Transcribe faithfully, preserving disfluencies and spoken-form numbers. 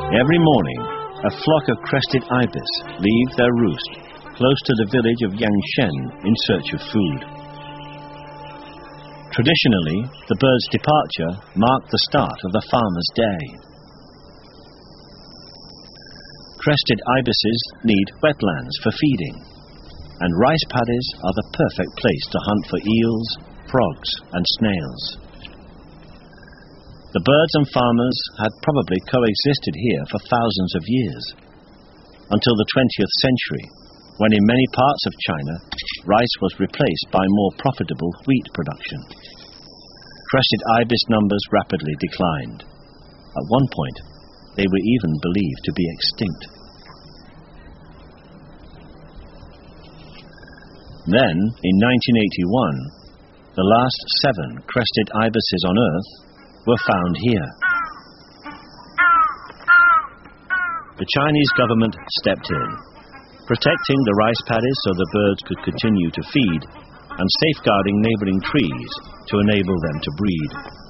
Every morning, a flock of crested ibis leave their roost close to the village of Yangshen in search of food. Traditionally, the bird's departure marked the start of the farmer's day. Crested ibises need wetlands for feeding, and rice paddies are the perfect place to hunt for eels, frogs, and snails. The birds and farmers had probably coexisted here for thousands of years, until the twentieth century, when in many parts of China, rice was replaced by more profitable wheat production. Crested ibis numbers rapidly declined. At one point, they were even believed to be extinct. Then, in nineteen eighty-one, the last seven crested ibises on Earth were found here. The Chinese government stepped in, protecting the rice paddies so the birds could continue to feed, and safeguarding neighboring trees to enable them to breed.